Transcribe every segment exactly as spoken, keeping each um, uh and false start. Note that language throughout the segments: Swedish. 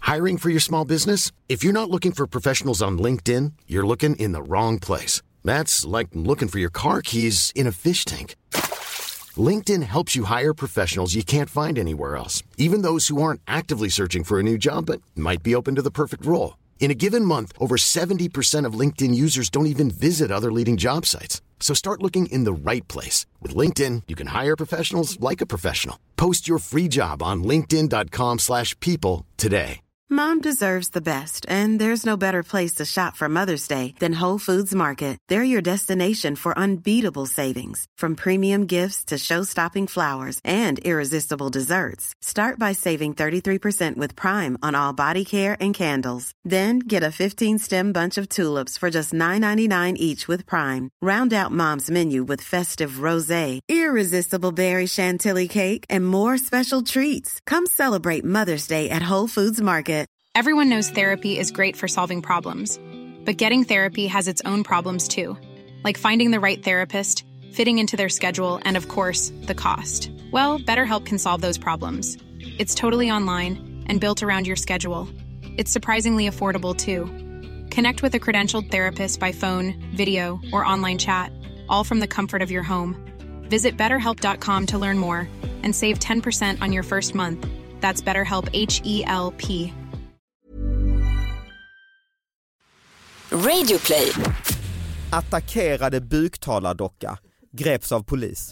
Hiring for your small business? If you're not looking for professionals on LinkedIn, you're looking in the wrong place. That's like looking for your car keys in a fish tank. LinkedIn helps you hire professionals you can't find anywhere else, even those who aren't actively searching for a new job but might be open to the perfect role. In a given month, over seventy percent of LinkedIn users don't even visit other leading job sites. So start looking in the right place. With LinkedIn, you can hire professionals like a professional. Post your free job on linkedin dot com slash people today. Mom deserves the best, and there's no better place to shop for Mother's Day than Whole Foods Market. They're your destination for unbeatable savings, from premium gifts to show-stopping flowers and irresistible desserts. Start by saving thirty-three percent with Prime on all body care and candles. Then get a fifteen-stem bunch of tulips for just nine ninety-nine each with Prime. Round out Mom's menu with festive rosé, irresistible berry chantilly cake, and more special treats. Come celebrate Mother's Day at Whole Foods Market. Everyone knows therapy is great for solving problems, but getting therapy has its own problems too, like finding the right therapist, fitting into their schedule, and of course, the cost. Well, BetterHelp can solve those problems. It's totally online and built around your schedule. It's surprisingly affordable too. Connect with a credentialed therapist by phone, video, or online chat, all from the comfort of your home. Visit better help dot com to learn more and save ten percent on your first month. That's BetterHelp, H E L P. Radioplay. Attackerade buktalardocka greps av polis.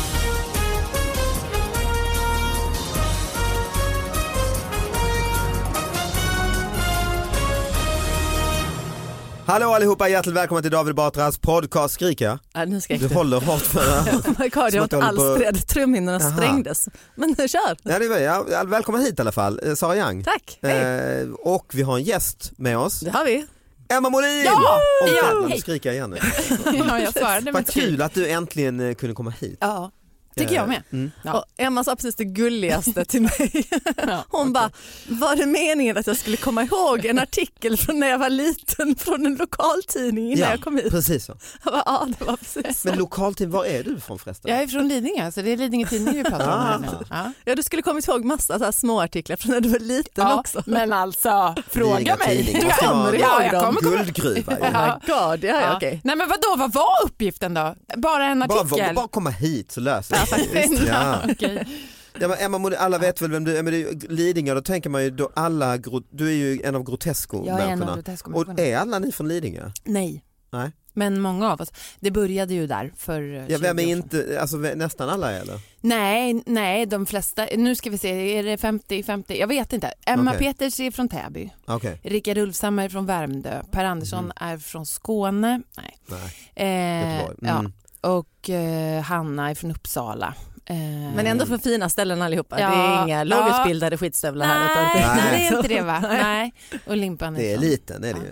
Hallå allihopa, hjärtligt välkomna till David Batras podcast. Skriker jag? Ja, nu du håller hårt för oh my God, jag har inte alls på... rädd. Trumhinnorna sprängdes. Men nu kör. Ja, det var, ja, välkommen hit i alla fall, Sara Young. Tack, hej. Eh, och vi har en gäst med oss. Det har vi. Emma Molin! Ja! Och Ja! ja. Skriker jag igen nu. Ja, jag svarade. Vad kul att du äntligen kunde komma hit. Ja. Tycker jag med. Mm. Ja. Och Emma sa precis det gulligaste till mig. Ja, Hon okay. bara, var det meningen att jag skulle komma ihåg en artikel från när jag var liten från en lokaltidning innan ja, jag kom hit? Precis så. Jag bara, ja, det var precis så. Men lokaltidning, var är du från förresten? Jag är från Lidingö, så det är Lidingö tidning vi pratar om här nu. Ja. Ja, du skulle kommit ihåg massa så här små artiklar från när du var liten ja, också. Men alltså, fråga mig. Du kommer ihåg ja, dem. En guldgruva. Ja. Oh my God, ja, ja. Okay. Nej men vadå, vad var uppgiften då? Bara en artikel? Bara, bara komma hit så löser det. Ja, ja. Okay. Ja, men Emma, alla vet väl vem du är, men det är Lidingö, då tänker man ju då alla, du är ju en av Grotesco-människorna. Jag är en av Grotesco-människorna. Och är alla ni från Lidingö? Nej. Nej. Men många av oss. Det började ju där för ja, vem är inte, alltså nästan alla eller? Nej, nej, de flesta. Nu ska vi se, är det femtio femtio? Jag vet inte. Emma okay. Peters är från Täby. Okay. Rickard Ulfsam är från Värmdö. Per Andersson mm. är från Skåne. Nej. Nej. Eh, mm. ja. Och eh, Hanna är från Uppsala. Men ändå för fina ställen allihopa. Ja, det är inga lågutbildade ja. skitstövlar nej, här. Nej, nej, det är inte det va? Nej. Och Limpan är det är från. liten, är det ju.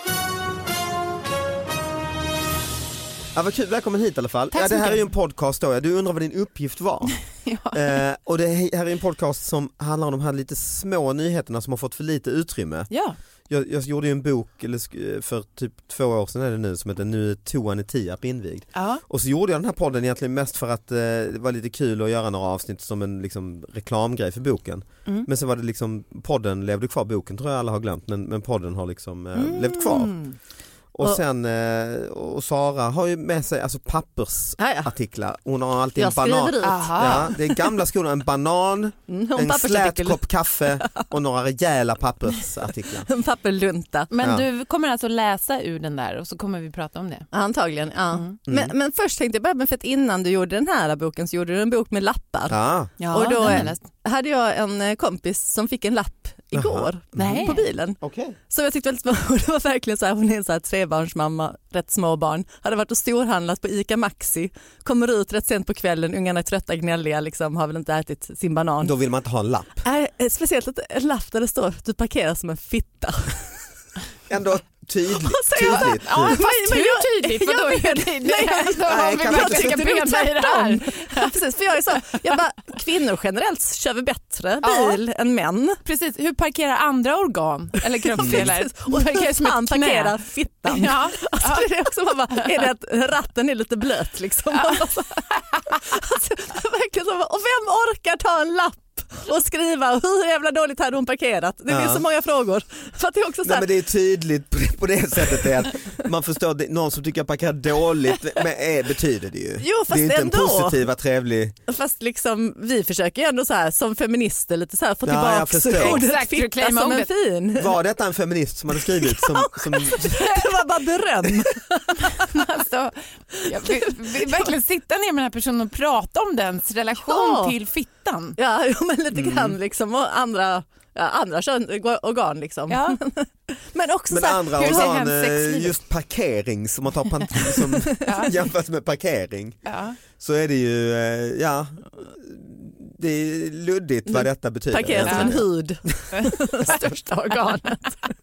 Ja, vad kul, välkommen hit i alla fall. Ja, det här mycket. Är ju en podcast då, du undrar vad din uppgift var. ja. eh, och det här är en podcast som handlar om de här lite små nyheterna som har fått för lite utrymme. Ja. Jag, jag gjorde ju en bok för typ två år sedan är det nu som heter Nu är toan i Tierp invigd. Ja. Och så gjorde jag den här podden egentligen mest för att eh, det var lite kul att göra några avsnitt som en liksom, reklamgrej för boken. Mm. Men så var det liksom, podden levde kvar, boken tror jag alla har glömt, men, men podden har liksom eh, mm. levt kvar. Och sen och Sara har ju med sig alltså pappersartiklar. Hon har alltid en banan. Ja, det är gamla skolan, en banan, mm, en slät kopp kaffe och några rejäla pappersartiklar. En papperlunta. Men ja. Du kommer alltså läsa ur den där och så kommer vi prata om det. Antagligen, ja. Mm. Men, men först tänkte jag bara, för att innan du gjorde den här boken så gjorde du en bok med lappar. Ja. Ja, och då den hade jag en kompis som fick en lapp igår Nej. på bilen. Okay. Så jag tyckte väldigt spännande. Det var verkligen så här, hon är en så här trebarnsmamma, rätt små barn. Hade varit och storhandlat på Ica Maxi. Kommer ut rätt sent på kvällen, ungarna är trötta, gnälliga, liksom, har väl inte ätit sin banan. Då vill man inte ha en lapp. Äh, speciellt en lapp där det står du parkerar som en fitta. Ändå tydligt. Jag, tydligt. Ja, fast men hur tydligt? För då är det, det, nej, alltså, nej, jag, jag tycker det är det här. Ja, precis, för jag är så, jag bara, kvinnor generellt kör vi bättre bil ja. än män. Precis, hur parkerar andra organ eller kroppsdelar? Och parkerar som han parkerar fittan. Ja. Alltså, ja. Det är också bara, är det att ratten är lite blöt liksom? Ja. Alltså, verkligen så, och vem orkar ta en lapp och skriva hur jävla dåligt hade hon parkerat. Det finns Ja. så många frågor. För att det är också så Nej, här, men det är tydligt på det, på det sättet är att man förstår att någon som tycker att parkerar dåligt men är, betyder det ju. Jo, fast det är inte ändå. en positiva, trevlig. fast liksom, vi försöker ju ändå så här som feminister lite så här få Ja, jag tillbaka förstår. ordet Exakt, fitta reclaima som en ordet. fin. Var detta en feminist som hade skrivit som, som Det var bara beröm. Alltså, jag vill, vill verkligen sitta ner med den här personen och prata om dens relation Ja. till fittan. Ja, jo, men lite Mm. grann liksom och andra, ja, andra kön, organ liksom. Ja. Men också men så här, andra hur ser organ, hen eh, sexlivet? just parkering som man tar pant- som Ja. jämfört med parkering Ja. så är det ju, eh, ja det är luddigt vad detta betyder. parkerat som en egentligen. hud. Största organet.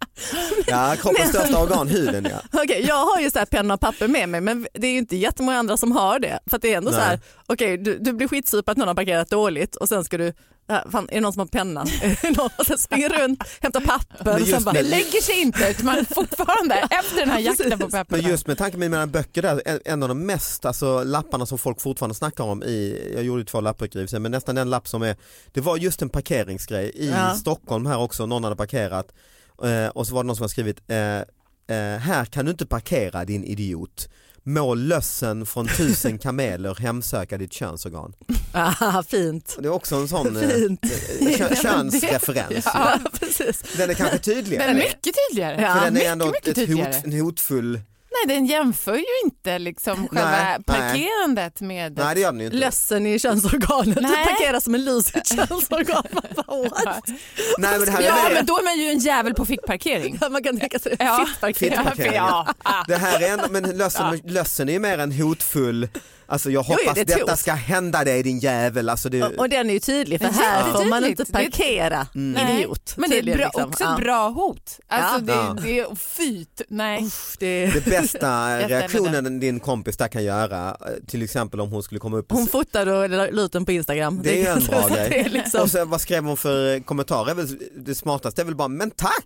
Ja, kroppens största organ, huden ja. Okej, jag har ju så här penna och papper med mig men det är ju inte jättemånga andra som har det. För att det är ändå Nej. så här, okej du, du blir skitsuper på att någon har parkerat dåligt och sen ska du, ja, fan, är det någon som har penna? Är det någon som springer runt, hämtar papper Men och just sen bara, Det lägger sig inte utan man är fortfarande efter den här jakten på Precis. papperna. Men just med tanke på mina böcker där, en- en av de mest alltså, lapparna som folk fortfarande snackar om i, jag gjorde två lappböcker i och för sig, men nästan den lapp som är, det var just en parkeringsgrej i Ja. Stockholm här också, någon hade parkerat eh, och så var det någon som hade skrivit eh, eh, här kan du inte parkera din idiot, må lössen från tusen kameler hemsöka ditt könsorgan. ah, fint. Och det är också en sån eh, Fint. kö- könsreferens. Ja, precis. Den är kanske tydligare. Den är mycket tydligare. Ja. För den är mycket, ändå mycket ett tydligare. hot, en hotfull, Nej, den jämför ju inte liksom själva Nej, parkerandet med... nej det gör den ju inte. Lössen i könsorganet, du Nej. parkerar som en lus i ett könsorgan. Man bara, what? Nej men det här är Ja, mer- men då är man ju en jävel på fickparkering. Ja, man kan tänka sig Ja. fittparkering. Fittparkering. Ja, ja. Det här är ändå, men lössen, lössen är ju mer en hotfull, alltså jag hoppas Jo, det är ett detta hot. ska hända dig din jävel. Alltså det, Och den är ju tydlig för Men här jättetydligt. får man inte Det är- parkera, Nej, idiot. men det är Tydligen, bra, liksom. också Ja. ett bra hot. Alltså Ja. det, det är fyt. Nej. Uff, det... det bästa stämmer reaktionen din kompis där kan göra, till exempel om hon skulle komma upp Hon fotade och la ut den på Instagram. det är en bra det är grej. liksom... Och sen vad skrev hon för kommentarer? Väl, det smartaste är väl bara, men tack!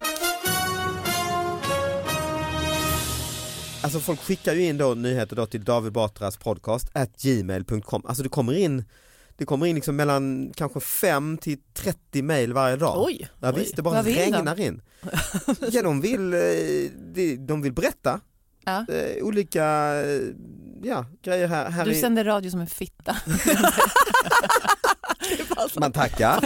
Alltså folk skickar ju in då nyheter då till David Batras podcast at gmail punkt com. Alltså det kommer in det kommer in liksom mellan kanske fem till trettio mejl varje dag. Oj, Ja, oj. visst, det bara Vad vill regnar in. Ja, de vill, eh, de, de vill berätta Ja. eh, olika eh, ja, grejer här. här Du i, sänder radio som en fitta. man tackar.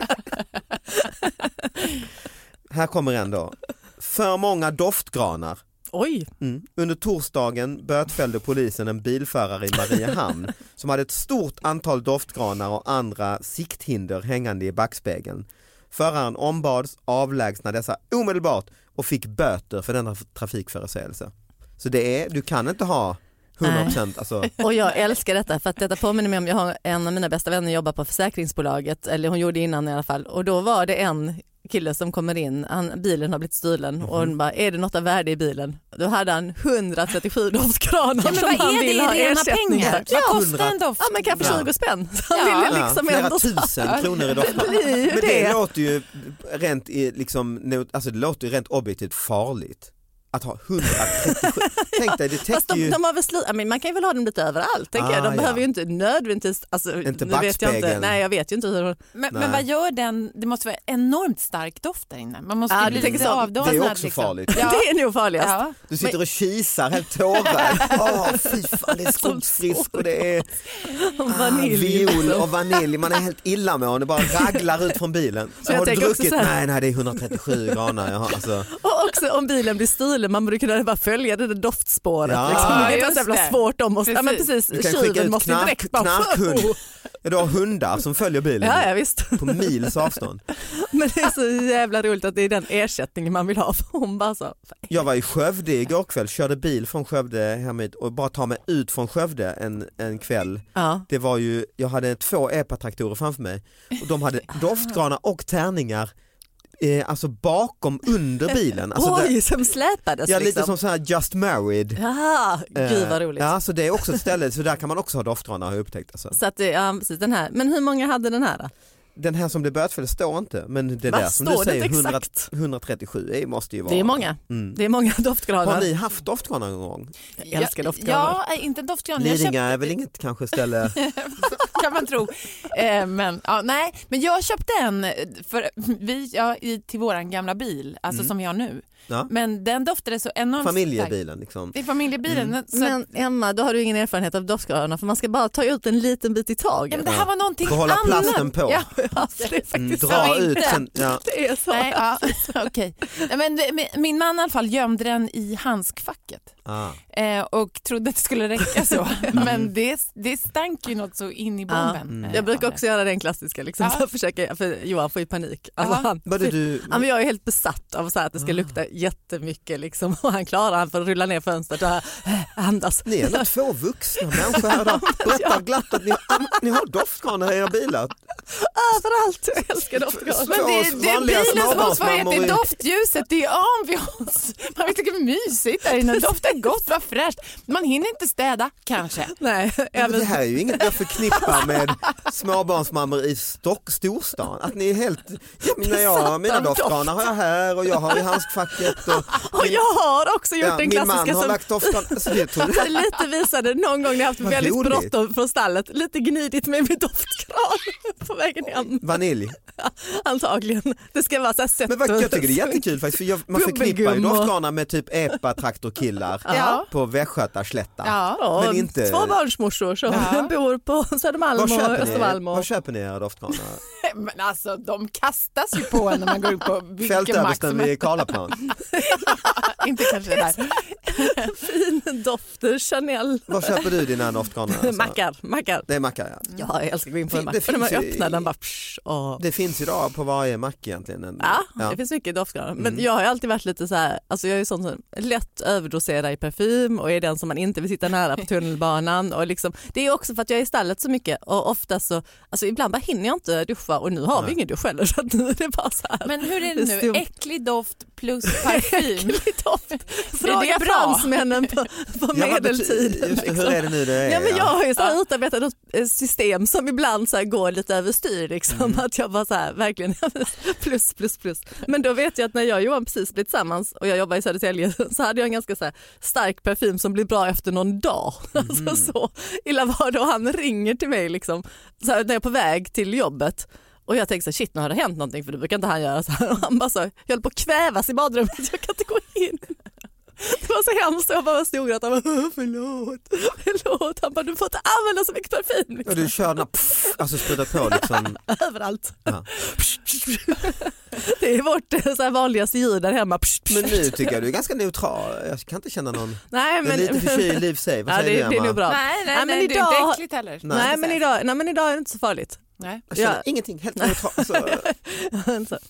Här kommer en då. För många doftgranar. Oj, Mm. Under torsdagen bötfällde polisen en bilförare i Mariehamn som hade ett stort antal doftgranar och andra sikthinder hängande i backspegeln. Föraren ombads avlägsna dessa omedelbart och fick böter för denna trafikförseelse. Så det är, du kan inte ha hundra procent alltså. och jag älskar detta för att detta påminner mig om, jag har en av mina bästa vänner jobbar på försäkringsbolaget, eller hon gjorde innan i alla fall, och då var det en kille som kommer in, han, bilen har blivit stulen och hon bara, är det något av värde i bilen? Då hade han etthundratrettiosju doftgranar Ja, men som vad han är vill det ha i rena ersättning pengar? för. Vad Ja, kostar en doft? ja, men kanske Ja. tjugo spänn. Så han Ja. ville Ja, liksom flera ändå... tusen kronor i doftgranar. Det blir ju Men det, det. låter ju rent, i, liksom, alltså det låter ju rent objektivt farligt. Att ha etthundratrettiosju. Tänk dig, det Fast täcker de, ju... de har väl slut, I mean, man kan ju väl ha dem lite överallt tänker Ah, jag. De ja. behöver ju inte nödvändigtvis, alltså, Inte nu vet jag inte, backspegeln. nej jag vet ju inte hur de... Men, Nej. men vad gör den? Det måste vara enormt stark doft där inne. Man måste Ja, ju du bli tänker lite så. avdomnad. Det är också liksom. farligt. Ja. Det är nog farligast. Ja. Du sitter och kisar helt tårad. Åh fy fan, det är skogsfrisk och det är Vanilj. viol och vanilj. Man är helt illamående, bara raglar ut från bilen. Så jag har du tänker också druckit? så här- Nej, nej, det är etthundratrettiosju granar. Jaha, alltså. Och också om bilen blir stulen, man borde kunna bara följa det där doftspåret. Ja. Liksom. Det är just inte så jävla det. svårt, de måste, ja, men Precis. precis, Du kan skicka tjuven ut måste knark, direkt bara... knarkhund. Ja, du har hundar som följer bilen Ja, ja visst. på mils avstånd. Men det är så jävla roligt att det är den ersättningen man vill ha. För hon bara så... Jag var i Skövde igår kväll, körde bil från Skövde hem hit och bara ta mig ut från Skövde en, en kväll. Ja. Det var ju, jag hade två epatraktorer framför mig och de hade doftgranar och tärningar eh, alltså bakom under bilen. Alltså Oj, det, som släpades ja, liksom. lite som så här Just Married. Ja, gud vad Eh, roligt. Ja, så det är också ett ställe, så där kan man också ha doftgranar har jag upptäckt. Alltså. Så att det, ja, precis den här. Men hur många hade den här då? den här som blev bötfälld står inte, men det Va, där som står du det säger inte hundra, exakt? hundratrettiusju är, måste ju vara. Det är många. Mm. Det är många doftgranar. Har ni haft doftgranar någon gång? Jag älskar doftgranar. Ja, inte doftgran. Lidingö köpte... är väl inget kanske ställe. kan man tro. Eh, men, ja, nej, men jag köpte en för vi, ja, i, till våran gamla bil, alltså Mm. som vi har nu. Ja. Men den doftade så enormt Familjebilen liksom. Det är familjebilen. Mm. Så Men Emma, då har du ingen erfarenhet av doftgranar för man ska bara ta ut en liten bit i taget. ja, men det här var någonting Behålla annat. plasten på. Ja, Alltså, det är Mm, faktiskt dra så ut inte. sen, ja. det är så. Nej, ja, okej. Nej, men det- min- min man i alla fall gömde den i handskfacket. Ah. Eh, och trodde att det skulle räcka så. Men det, det stank ju något så in i bomben. Mm. eh, Jag brukar av också göra den klassiska liksom, Ja. för, att försöka, för Johan får ju panik. Alltså, Ja. han, Var det du? ja, men jag är helt besatt av så här, att det ska lukta jättemycket liksom, och han klarar han för att rulla ner fönstret och äh, andas. Ni är ändå två vuxna människor här idag. Berätta glatt att ni, ni har doftgranar i era bilar. Överallt, jag älskar doftgranar. Men det, Två det är vanliga bilens motsvarighet småbarnsmammor till i- doftljuset, det är ambiance. Man tycker det är mysigt där inne, det doftar gott, vad fräscht. Man hinner inte städa, kanske. Nej, Men även, det här är ju inget jag förknippar med småbarnsmammor i Stock, storstan. Att ni är helt, jag menar jag, mina av doftgranar har jag här och jag har i handskfacket. Och, och jag har också gjort ja, den min man klassiska har som lagt doftgranar. Så det tror jag. lite visade någon gång när jag haft Vad väldigt roligt. bråttom från stallet, lite gnidigt med min doftgran på vägen hem. Vanilj. Antagligen. Det ska vara så här sött Men vad, och- jag tycker det är jättekul faktiskt, för jag, man förknippar ju Bubbelgum och- doftgranar med typ epa-traktorkillar Ja. på Västgötaslätta. Ja. Ja, Men inte- tvåbarnsmorsor som Ja. bor på Södermalm Var och köper, Östermalm. ni, Och... var köper ni era doftgranar? Men alltså, de kastas ju på en när man går ut på vilken mack Fältöversten som vid Karlaplan. Inte kanske det där. fin dofter, Chanel. Var köper du dina doftgranar? Alltså? Mackar, mackar. Det är mackar, ja. Ja, jag älskar att gå in på en Det mack. För när man finns ju- öppnar den bara psh, och... Det finns idag på varje mack egentligen. En, Ja, det finns mycket doftgranar. Men Mm. jag har ju alltid varit lite så här, alltså jag är sån som lätt överdoserar i parfym och är den som man inte vill sitta nära på tunnelbanan. Och liksom, det är också för att jag är i stallet så mycket och ofta så, alltså ibland bara hinner jag inte duscha och nu har vi Nej. ingen dusch heller så att nu är det bara så här. Men hur är det Det nu? stod- Äcklig doft plus parfym. Äcklig doft. det Fråga bra? fransmännen på, på Ja, vad medeltiden. betyder- just det, liksom. hur är det nu det är? Ja, men jag har ju så här Ja. utarbetat ett eh, system som ibland så här går lite överstyr liksom, Mm. att jag bara så här verkligen plus plus plus. Men då vet jag att när jag och Johan precis blev tillsammans och jag jobbar i Södertälje så hade jag en ganska så här stark parfym som blir bra efter någon dag. Mm. Alltså så illa var det och han ringer till mig liksom så här, när jag är på väg till jobbet. Och jag tänkte så här, shit nu har det hänt någonting för det brukar inte han göra så här. Och han bara så, jag höll på att kvävas i badrummet, jag kan inte gå in. Det var så hemskt och jag bara stod och han bara förlåt, förlåt. Han bara du får inte använda så mycket parfym. Liksom. Och du kör den här, pff, alltså sprutar på liksom. Överallt. Ja. Det är vårt eh, så här vanligaste ljud där hemma. Men nu tycker jag du är ganska neutral. Jag kan inte känna någon, Nej, jag är men, lite förkyld i och för sig. Vad ja, säger det, du, det är Emma? nog bra. Nej, nej, Nej, men nej, det är idag- inte äckligt heller. Nej. Nej, men idag, nej men idag är det inte så farligt. Nej. Jag känner Ja. ingenting, helt neutral. Alltså, Så.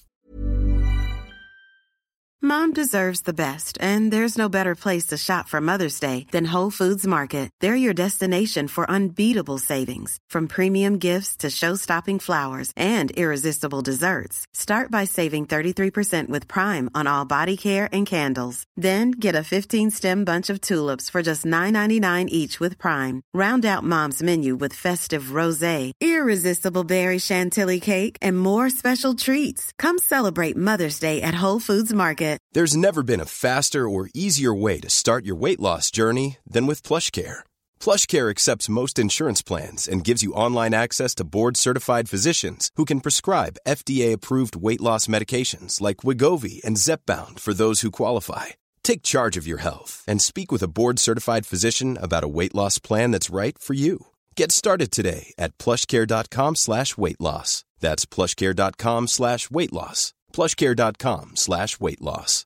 Mom deserves the best, and there's no better place to shop for Mother's Day than Whole Foods Market. They're your destination for unbeatable savings, from premium gifts to show-stopping flowers and irresistible desserts. Start by saving thirty-three percent with Prime on all body care and candles. Then get a fifteen-stem bunch of tulips for just nine ninety-nine each with Prime. Round out Mom's menu with festive rosé, irresistible berry chantilly cake, and more special treats. Come celebrate Mother's Day at Whole Foods Market. There's never been a faster or easier way to start your weight loss journey than with PlushCare. PlushCare accepts most insurance plans and gives you online access to board-certified physicians who can prescribe F D A-approved weight loss medications like Wegovy and Zepbound for those who qualify. Take charge of your health and speak with a board-certified physician about a weight loss plan that's right for you. Get started today at plushcare.com slash weight loss. That's plushcare.com slash weight loss. plushcare.com slash weight loss.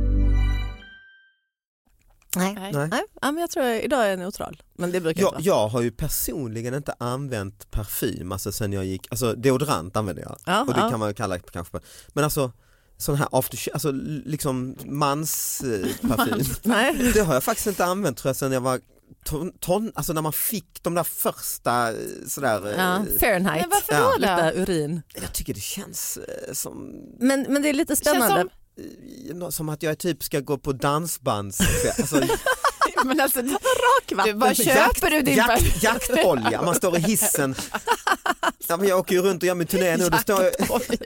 Nej. Nej. nej. Nej, ja, men jag tror jag, idag är jag neutral. Men det brukar Jag, inte vara. jag har ju personligen inte använt parfym, alltså sen jag gick, alltså deodorant använder jag. Ja, och det ja. kan man kalla kanske, men alltså sån här after, alltså liksom mans eh, parfym. Nej. Det har jag faktiskt inte använt tror jag sen jag var ton, ton alltså när man fick de där första eh, sådär. Ja, eh, Fahrenheit. Men varför Ja. då då? Lite urin. Jag tycker det känns eh, som Men, men det är lite Det känns spännande. som- eh, som att jag typ ska gå på dansbands. Alltså, Men alltså, Rakvatten. du, vad köper du din jakt, parfym? jaktolja, man står i hissen. Ja, men jag åker ju runt och gör min turné nu och då står jag...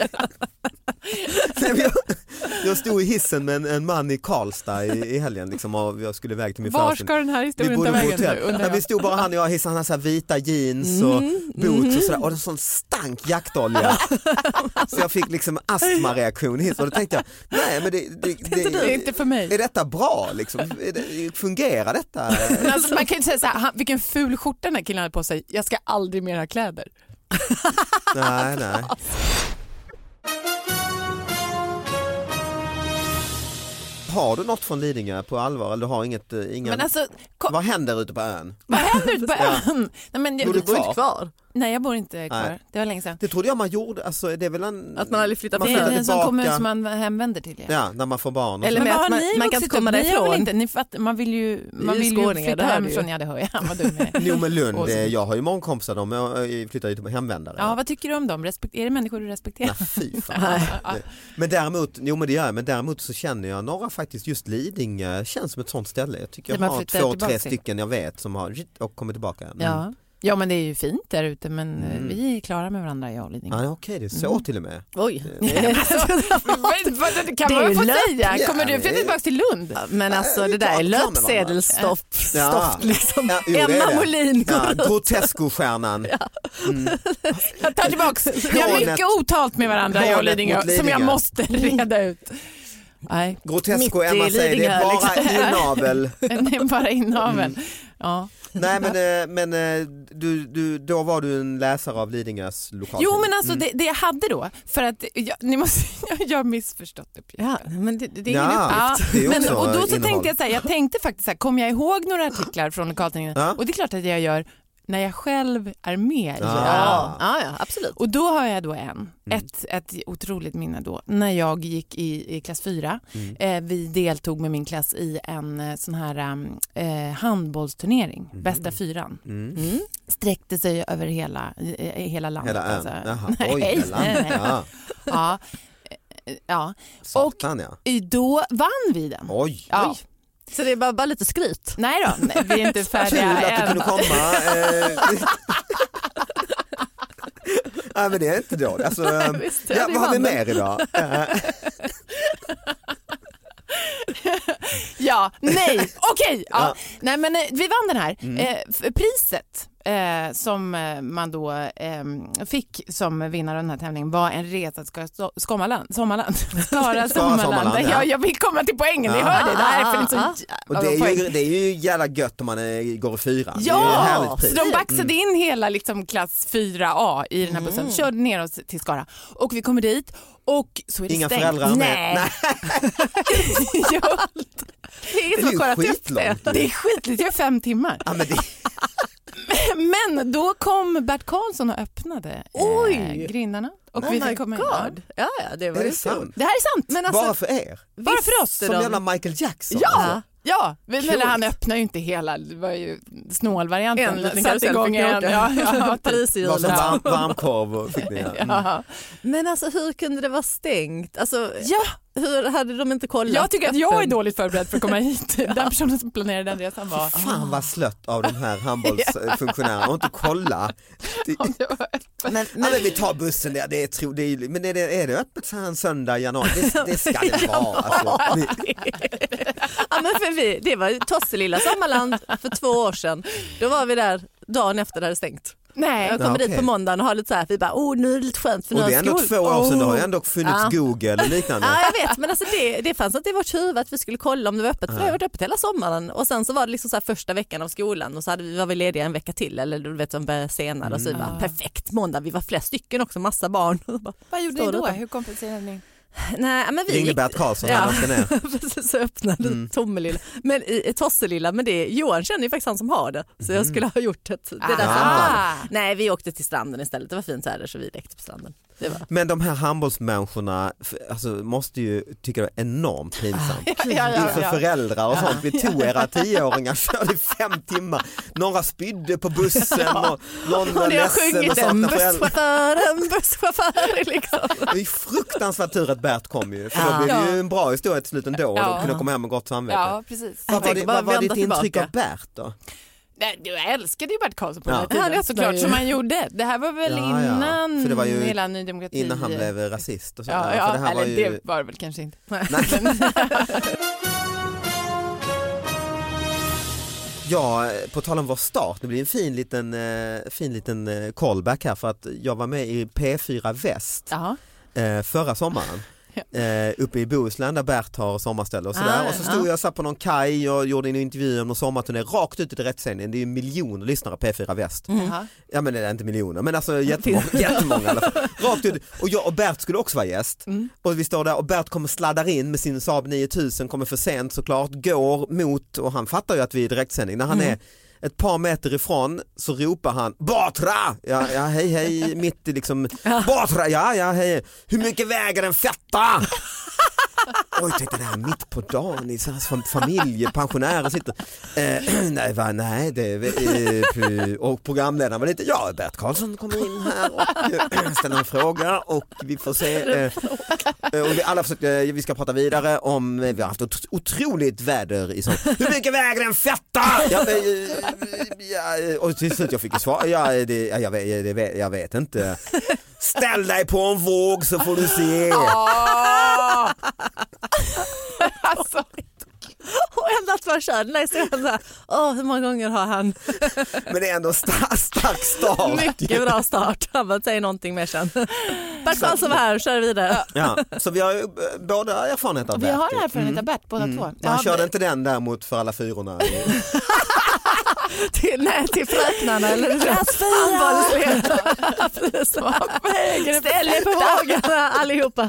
Nej, jag, jag stod i hissen med en, en man i Karlstad i, i helgen liksom, och jag skulle iväg till min Var ska den här historien ta vägen nu? Nej, vi stod bara han och jag i hissen, han hade så här vita jeans och mm, boots mm. och sådär, och en sån stank jaktolja. Så jag fick liksom astmareaktion hit och då tänkte jag, nej men det, det, det, det är inte för mig. Är detta bra liksom? Är det, fungerar detta? Men alltså, man kan ju säga så här, han, vilken ful skjorta den här killen hade på sig. Jag ska aldrig mer ha kläder. Nej, nej. Har du något från Lidingö på allvar eller du har inget, inga... Men alltså, kom... Vad händer ute på ön? Vad händer ute på ön? Ja. Nej, men jag, bor du bor inte kvar? Nej, jag bor inte kvar. Nej. Det var länge sedan. Det trodde jag man gjorde. Alltså, det är väl en... Att man aldrig flyttat man tillbaka. Det är en sån kommun som man hemvänder till. Ja, ja när man får barn. Och eller med att man, man kan inte komma därifrån. Inte. Ni fatt, man vill ju, man vill ju flytta hem från, ja det hör jag. Vad dum är. Jo men Lund, jag har ju många kompisar, de flyttar ju till hemvändare. Ja, vad tycker du om dem? Respekt, är det människor du respekterar? Nej, fy fan. Men däremot, jo men det gör jag, men däremot så känner jag några faktiskt, just Lidingö känns som ett sånt ställe. Jag tycker jag har två, tre stycken jag vet som har och kommit tillbaka. Mm. Ja. Ja, men det är ju fint där ute, men mm. vi är klara med varandra, jag och Lidingö. Ja, okej, det är så mm. till och med. Oj. Det kan man få säga. Kommer du flytta tillbaka till Lund? Men alltså, det där är löpsedelstopp. Ja. Stopp, liksom. Ja, jo, Emma Molin går ja, ut. Grotesco-stjärnan. Ja. Mm. Jag tar tillbaka. Vi har mycket otalt med varandra, jag och Lidingö, som jag måste reda ut. Nej. Grotesco, Emma säger, det är bara liksom. inavel. Det är bara inavel. Mm. Ja. Nej men, men du, du, då var du en läsare av Lidingös lokal. Jo men alltså mm. det, det jag hade då, för att jag, ni måste, jag har missförstått uppgiften. Ja, men det, det är ingen ja, uppgift. Det är men, och då så innehåll. tänkte jag så här, jag tänkte faktiskt så här, kommer jag ihåg några artiklar från lokaltidningen? Ja. Och det är klart att jag gör när jag själv är med. Ja, ja, ja absolut. Och då har jag då en, mm. ett, ett otroligt minne då, när jag gick i, i klass fyra. Mm. Eh, vi deltog med min klass i en sån här eh, handbollsturnering, mm. bästa fyran. Mm. Mm. Sträckte sig över hela, eh, hela landet. Hela ön? Alltså. Jaha, oj, hela landet. Ja. Ja. Ja. Satan, och ja. då vann vi den. Oj, ja. oj. Så det är bara, bara lite skryt. Nej då, nej, vi är inte färdiga än. Kul att än. du kunde komma. Nej men det är inte då. Alltså, Visst, ja, vad har vi mer idag? Ja, nej, okej. Okay, ja. Ja. Nej men vi vann den här. Mm. Eh, priset eh, som man då eh, fick som vinnare av den här tävlingen var en resa till Sommarland. Sommarland. Skara Sommarland. Ja. Jag vill komma till poängen, ni ja. hör det. Det här är för liksom, och det är, ju, det är ju jävla gött om man är, går i fyran. Ja, så de baxade mm. in hela liksom, klass fyra A i den här bussen. Mm. Körde ner oss till Skara. Och vi kommer dit. Och så är det inga stängt. föräldrar Nej. med. Ja. Det är ingen som har kollat upp det. Det är skitlångt, det är fem timmar. Ja, men, det... men då kom Bert Karlsson och öppnade eh, grindarna. Och oh vi fick komma in. Ja, ja, det var är det det sant? Det här är sant. Men alltså, bara för er? Bara för oss. Som jävla Michael Jackson. Ja. Alltså. Ja, men cool. Han öppnar ju inte hela, det var ju snålvarianten. En satte igång en. Ja, ja, det var som varm, varmkorv och fick ni. Mm. Ja. Men alltså hur kunde det vara stängt? Alltså, ja. Hur hade de inte kollat? Jag tycker att jag är dåligt förberedd för att komma hit. Den personen som planerade den resan var... Fan vad slött av de här handbollsfunktionärerna och inte kolla. Det... Ja, det men, men... Ja, men vi tar bussen där, det är tro, det är, men är det, är det öppet så här en söndag i januari? Det, det ska det vara. Alltså. Ja, men för vi, det var Tosselilla Sommarland för två år sedan. Då var vi där dagen efter det hade stängt. Nej. Jag kommer ja, okay. dit på måndagen och har lite så här, vi bara, oh nu är det lite skönt för nu och det är ändå två år sedan, oh. det har ju ändå funnits ja. Google och liknande. Ja jag vet, men alltså det, det fanns inte i vårt huvud att vi skulle kolla om det var öppet, för det har varit öppet hela sommaren och sen så var det liksom så här första veckan av skolan och så hade vi, var vi lediga en vecka till eller du vet, de började senare mm. och så vi bara, perfekt måndag, vi var flera stycken också, massa barn. Bara, vad gjorde ni då? Hur kompenserade ni? Nej, men vi ringde Bert Karlsson ja, ner. precis, så öppnade mm. Tommelilla. Men i, i Tosselilla, men det Johan känner ju faktiskt han som har det. Så jag skulle ha gjort ett, det där samtalet. Nej, vi åkte till stranden istället. Det var fint så här så vi lekte på stranden. Det var. Men de här handbollsmänniskorna alltså, måste ju tycka det är enormt pinsamt. ja, ja, ja, Inför ja. föräldrar och sånt. Vi tog era tioåringar, körde fem timmar. Några spydde på bussen och någon var ledsen och saknade föräldrar. En busschaufför liksom. Det är fruktansvärt tur att Bert kom ju. För då blev det ju en bra historia till slut ändå och ja. då kunde komma hem med gott samvete. Ja, precis. Vad var, det, vad var ditt intryck av Bert då? Nej, du älskade ju Bert Karlsson på Ja. den här tiden, Ja, såklart som han gjorde. Det här var väl Ja, ja. innan För det var ju hela Ny Demokrati. Innan han blev rasist och så. Ja, För ja det här eller var ju... det var det väl kanske inte. Nej. Ja, på tal om vår start, det blir en fin liten, eh, fin liten eh, callback här för att jag var med i P fyra Väst Jaha. eh, förra sommaren. Eh, uppe i Bohuslän där Bert har sommarställe och sådär. Ah, och så stod ja. jag satt på någon kaj och gjorde en intervju om någon sommarturné rakt ut i direktsändningen. Det är ju miljoner lyssnare på P fyra Väst. Jaha. Ja men det är inte miljoner men alltså jättemånga, jättemånga i alla fall. Rakt ut. Och jag och Bert skulle också vara gäst. Mm. Och vi står där och Bert kommer sladdar in med sin Saab nio tusen, kommer för sent såklart, går mot, och han fattar ju att vi är i direktsändning. När han Mm. är ett par meter ifrån så ropar han Batra! Ja, ja hej hej, mitt i liksom Batra, ja ja hej, hur mycket väger en fetta? Oj, tänkte det här mitt på dagen i sån här familj, pensionärer sitter. Eh, nej, va, nej, det eh, och programledaren var lite, ja, Bert Karlsson kommer in här och eh, ställer en fråga och vi får se. Eh, och vi alla försökte, vi ska prata vidare om, vi har haft ett otroligt väder i sån. Hur mycket väger en fetta? Ja, eh, ja, och till slut jag fick ett svar, ja, det, ja, jag, vet, det vet, jag vet inte. Ställ dig på en våg så får du se. Oh! alltså. Och ända att man kör den där historien där. Åh, hur många gånger har han? Men det är ändå stark, stark start. Mycket bra start. Han bara säger någonting mer sen. Bert Karlsson var här och kör vidare. Ja, så vi har ju båda erfarenhet av Vi Bert. har erfarenhet av Bert båda Mm. två. Han Ja, körde men- inte den där mot för alla fyrorna. till, nej, till fröknarna eller handbollsledarna. Ställ er på vågarna allihopa.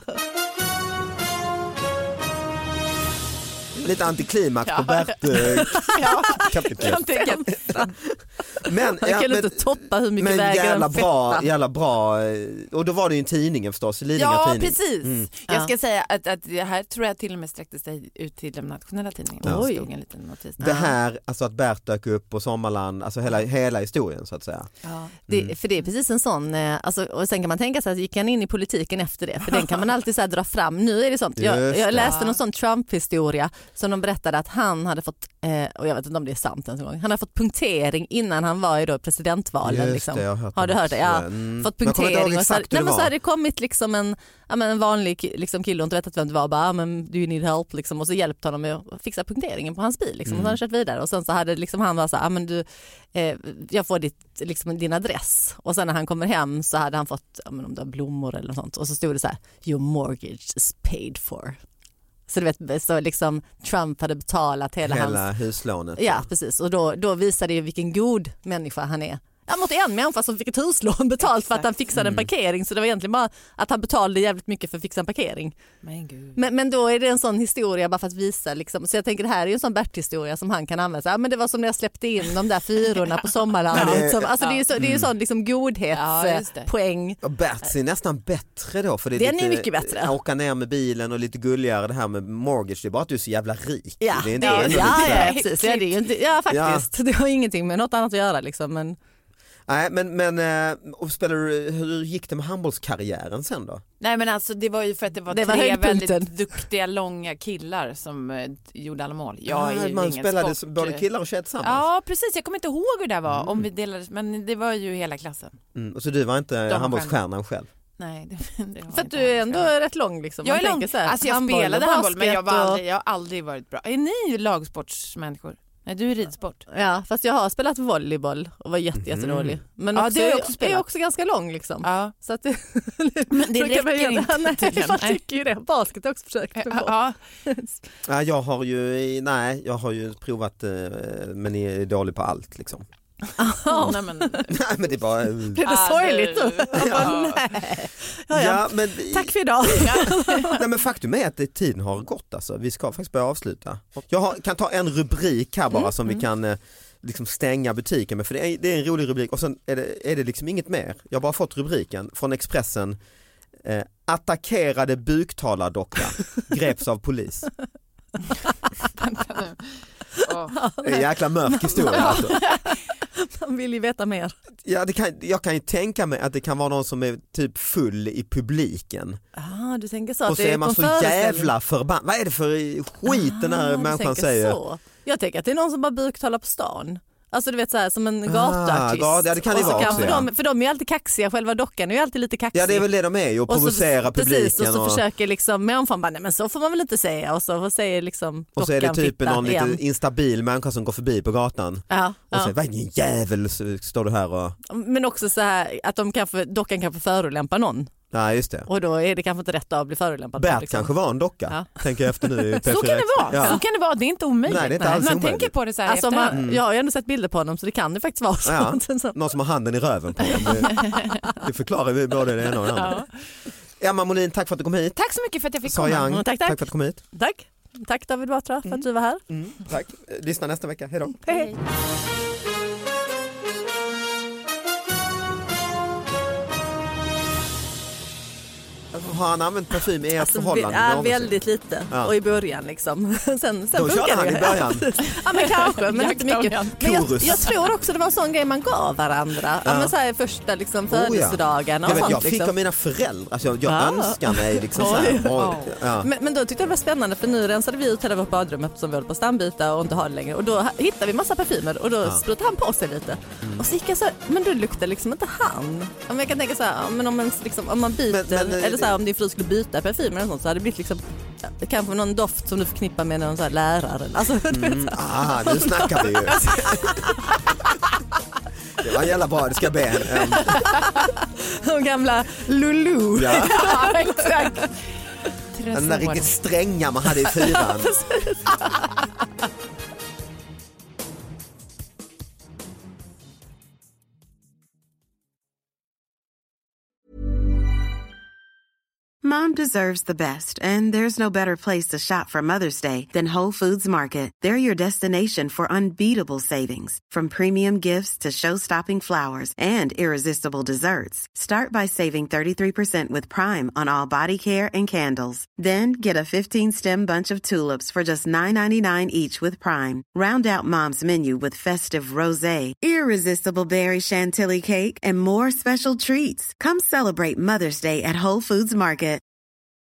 Lite antiklimax Ja. på Bert. Eh, Ja, kapitel. jag tänker att- Men, Jag ja, kan men, inte toppa hur mycket men väger jävla en bra, fetta. jävla bra. eh, Och då var det ju en tidningen förstås, i Lidingö Ja, tidning. precis. Mm. Jag ska säga att, att det här tror jag till och med sträckte sig ut till de nationella tidningarna. Ja. Det stod en liten notis. Det här, alltså att Bert dök upp på Sommarland, alltså hela, hela historien så att säga. Ja. Det, för det är precis en sån, eh, alltså, och sen kan man tänka sig att gick han in i politiken efter det, för den kan man alltid så här dra fram. Nu är det sånt, jag, Just jag det. läste någon sån Trump-historia som de berättade att han hade fått, eh, och jag vet inte om det är sant ens en gång, han hade fått punktering innan han var i då presidentvalen. Just Liksom. det, jag har hört Har du det hört det? också. Ja, Mm. fått Men jag kommer inte ihåg punktering och så, exakt hur nej, det men så var. hade det kommit liksom en, ja, men en vanlig liksom, kille och inte vetat vem det var, bara, ah, men do you need help liksom, och så hjälpte honom med att fixa punkteringen på hans bil liksom, och så hade han kört vidare och sen så hade liksom, han var så här, ah, men du, eh, jag får ditt, liksom, din adress, och sen när han kommer hem så hade han fått, ja, men om det var blommor eller något sånt, och så stod det så här, your mortgage is paid for. Så du vet, så liksom Trump hade betalat hela, Hela hans... huslånet. Ja, precis. Och då, då visade det ju vilken god människa han är. Ja, mot en människa som fick ett huslån betalt för att han fixade en parkering. Så det var egentligen bara att han betalade jävligt mycket för att fixa en parkering. Men gud. Men, men då är det en sån historia bara för att visa. Liksom. Så jag tänker det här är ju en sån Bert-historia som han kan använda. Ja, men det var som när jag släppte in de där fyrorna på Sommarlandet. Ja, det- Som, alltså, det är ju så, det är ju sån liksom Ja, just det. godhetspoäng. Och Bert är nästan bättre då. För det är Den är lite, mycket bättre. Åka ner med bilen och lite gulligare, det här med mortgage, det är bara att du är så jävla rik. Ja, det är det inte är, ändå ja, lite så här- ja, precis. Ja, det är ju inte, ja, faktiskt. Det har ingenting med något annat att göra. Liksom, men... Nej, men, men eh, och spelar du, hur gick det med handbollskarriären sen då? Nej, men alltså det var ju för att det var Det var tre höjdpunkten. väldigt duktiga långa killar som eh, gjorde alla mål. Jag är Ah, ju man ingen spelade sport. både killar och tjejer tillsammans? Ja, precis. Jag kommer inte ihåg hur det var Mm. om vi delades, men det var ju hela klassen. Mm, och så du var inte De handbollsstjärnan själv? Nej, det, det var För att inte du är alls ändå bra. rätt lång. Liksom. Jag Man är lång. tänker så här, Alltså jag handboll och spelade handboll, men jag, var basket och- aldrig, jag har aldrig varit bra. Är ni lagsportsmänniskor? Nej, du är ridsport. Ja, fast jag har spelat volleyboll och var jätte, jättedålig. Men Ja, också, det har jag jag också är spelat. jag också ganska lång liksom. Ja. Så att det, Men det då kan man räcker göra- inte Nej, tydligen. man Nej. tycker ju det. Basket har jag också försökt. med på. Ja. Ja, jag har ju, nej, jag har ju provat, eh, men jag är dålig på allt liksom. Ja. Nej, men, Nej, men det är bara... eh, Blev det Ah, sorgligt du- då? Jag bara, Ja. nej. Ja, ja. Ja, men, Tack för idag. nej, men faktum är att det, tiden har gått alltså. Vi ska faktiskt börja avsluta. Jag har, kan ta en rubrik här bara Mm, som vi kan eh, liksom stänga butiken med, för det är, det är en rolig rubrik och sen är det, är det liksom inget mer. Jag har bara fått rubriken från Expressen. Eh, attackerade buktalardocka greps av polis. vänta nu. Åh. Det är en jäkla mörk historia alltså. Man vill ju veta mer. Ja, det kan, jag kan ju tänka mig att det kan vara någon som är typ full i publiken. Ah, du tänker så. Och att så det är man på så föreställning. jävla förbannad. Vad är det för skit den här Ah, du människan tänker säger? så. Jag tänker att det är någon som bara buktalar på stan. Alltså du vet så här, som en gatuartist. Ah, ja det kan det vara också, för, ja. de, för de är ju alltid kaxiga, själva dockan är ju alltid lite kaxig. Ja det är väl det de är ju, och provocera och så, publiken. Precis, och så och... försöker liksom människan bara, nej men så får man väl inte säga, och så säger liksom dockan och så är det typ någon igen. lite instabil människa som går förbi på gatan. Ja, och ja. säger, vad är en jävel står du här och... Men också så här att de kanske, dockan kanske förolämpa någon. Ja just det. Och då är det kanske inte rätt att bli förolämpad. Bert liksom. kanske var en docka, ja. tänker jag efter nu i P fyra. Så kan det vara, ja. så kan det vara, det är inte omöjligt. Nej, det är inte alls man omöjligt. tänker på det så här Alltså, efterhand. man, jag har ju ändå sett bilder på honom, så det kan det faktiskt vara så. Ja. Någon som har handen i röven på honom. Det, det förklarar vi både det ena och det andra. Ja. Emma Molin, tack för att du kom hit. Tack så mycket för att jag fick Sara komma. Young, tack, tack. tack för att du kom hit. Tack. Tack David Batra för mm. att du var här. Mm. Tack. Lyssna nästa vecka. Hej då. Hej, hej. Har han använt parfym i ert Alltså, förhållande? ja, någonsin? väldigt lite. Ja. Och i början liksom. Sen, sen Då körde han i början. Ja men kanske, men inte mycket. Men jag, Chorus. jag tror också det var en sån grej man gav varandra. Ja. Ja, men så här, första liksom, födelsedagarna jag, och vet, sånt. jag fick liksom. av mina föräldrar, alltså, jag, jag Ah. önskar mig liksom så här. Och, ja. men, men då tyckte jag det var spännande, för nu rensade vi ut hela vårt badrum eftersom vi håller på att stambyta och inte har det längre. Och då hittade vi massa parfymer och då Ja. sprutade han på sig lite. Mm. Och så gick jag så här, men då luktar liksom inte han. Ja, men jag kan tänka så här, ja, men om man, liksom, om man byter, Men- men, eller så här, om din fru skulle byta parfymer eller sånt, så hade det blivit liksom, ja, kanske någon doft som du förknippar med någon så här lärare. Alltså, du vet, Mm. så här. Ah, nu snackar vi ju. Det var jävla bra, det ska be en. Um, De gamla Lulu. ja. Ja, exakt. Den där riktigt stränga man hade i fyran. Mom deserves the best, and there's no better place to shop for Mother's Day than Whole Foods Market. They're your destination for unbeatable savings, from premium gifts to show-stopping flowers and irresistible desserts. Start by saving thirty-three percent with Prime on all body care and candles. Then get a fifteen-stem bunch of tulips for just nine ninety-nine each with Prime. Round out Mom's menu with festive rosé, irresistible berry chantilly cake, and more special treats. Come celebrate Mother's Day at Whole Foods Market.